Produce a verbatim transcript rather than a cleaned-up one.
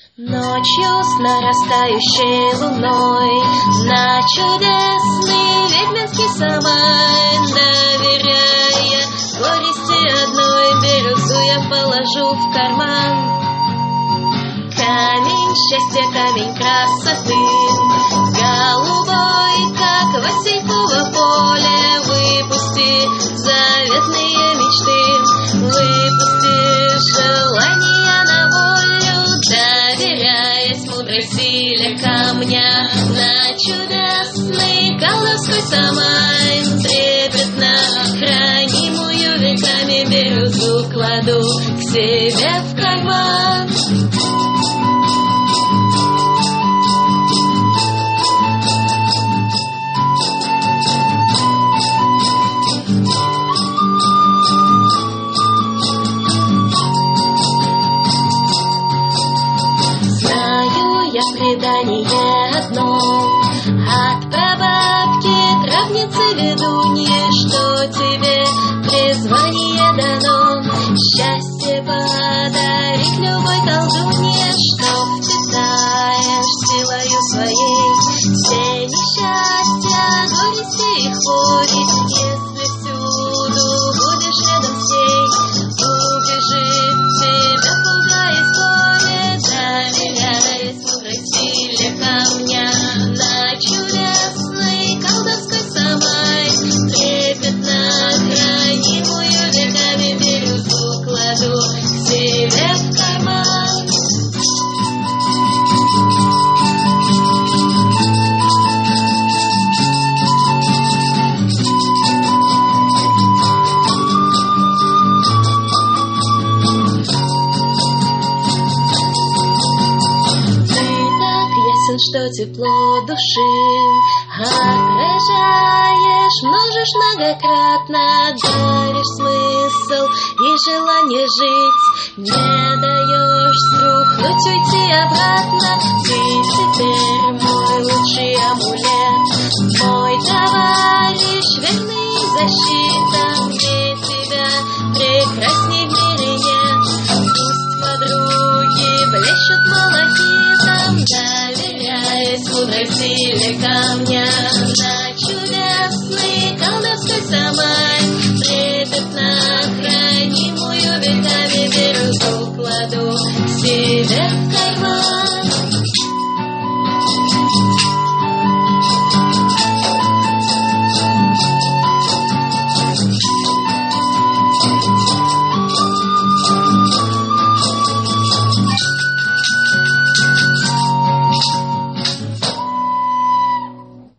Ночью с нарастающей луной на чудесный ведьминский самайн, доверяя горести одной, бирюзу я положу в карман. Камень счастья, камень красоты, голубой, как Васильково поле, выпусти заветные мечты, выпусти желания на волю, доверяясь мудрой силе камня. На чудесный колдовской самайн трепетно хранимую веками бирюзу кладу к себе в карман. Предание одно от прабабки травницы ведуньи, что тебе призвание дано, счастье подарить любой колдунье, что впитаешь силою своей все несчастья, горести и хвори. Если всюду будешь рядом с ней, убежит тебя, пугаясь горе, доверяясь мудрой силе камня. На чудесный колдовской самайн трепетно хранимую веками бирюзу кладу к себе в карман. Что тепло души отражаешь, множишь многократно, даришь смысл и желание жить, не даешь струхнуть, уйти обратно. Ты теперь мой лучший амулет, мой товарищ, верный защита, мне тебя прекрасней в мире нет. Пусть подруги блещут малахитом, доверяясь мудрой силе камня.